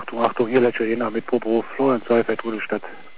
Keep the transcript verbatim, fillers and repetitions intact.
Achtung, Achtung, hier Lecce Jena mit Proberuf, Florian Seifert, Rudolstadt.